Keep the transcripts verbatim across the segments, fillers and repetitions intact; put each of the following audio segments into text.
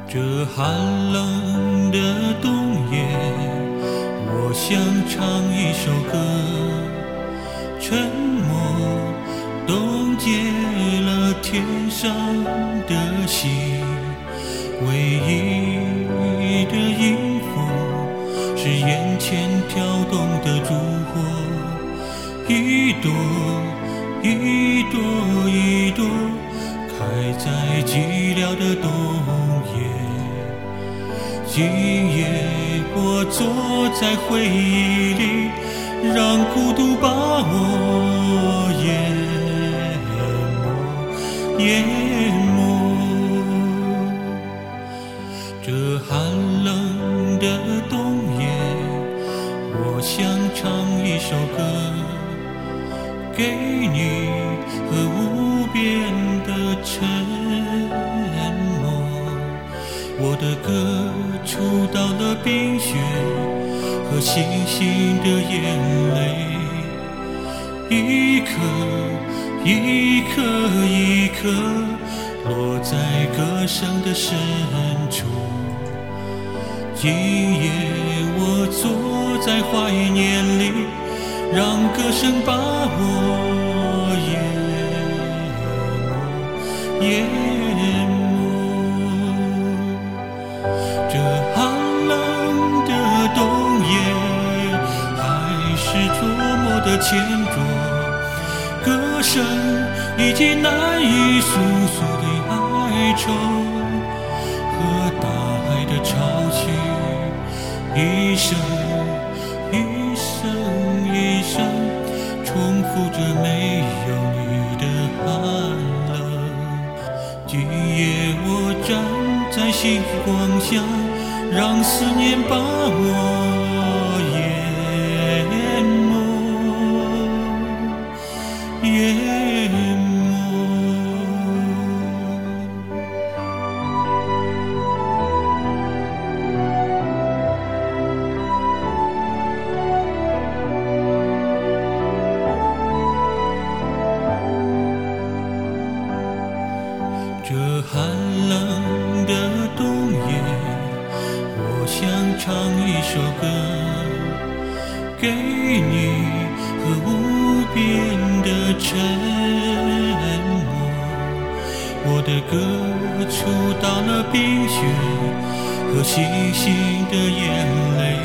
这寒冷的冬夜，我想唱一首歌，沉默冻结了天上的星，唯一的音符是眼前跳动的烛火，一朵一朵一朵开在寂寥的冬夜。今夜我坐在回忆里，让孤独把我淹没淹没。这寒冷的冬夜，我想唱一首歌给你，和无边的沉默。我的歌触到了冰雪和星星的眼泪，一颗一颗一颗落在歌声的深处。今夜我坐在怀念里，让歌声把我淹没淹没。这寒冷的冬夜，还是多么的牵着，歌声以及难以诉说的哀愁，和大海的潮起，一声一声一声重复着没有你的寒冷。今夜我站在星光下，让思念把我淹没淹没。这寒冷的冬夜，我想唱一首歌给你，和无边的沉默。我的歌触到了冰雪和星星的眼泪，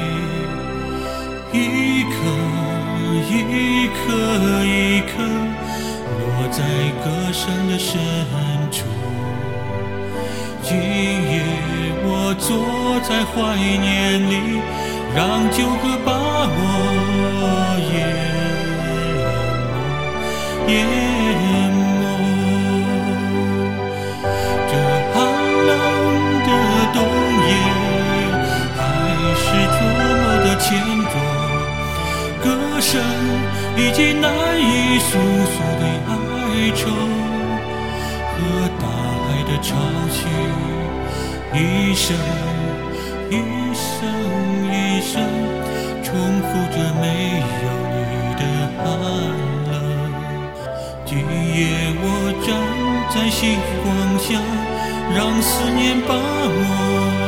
一颗一颗一颗落在歌声的深处。今夜我坐在怀念里，让旧歌把我淹没淹没。这寒冷的冬夜，还是多么的牵着，歌声以及难以诉说的哀愁，和大海的潮起，一声一声一声重复着没有你的寒冷。今夜我站在星光下，让思念把我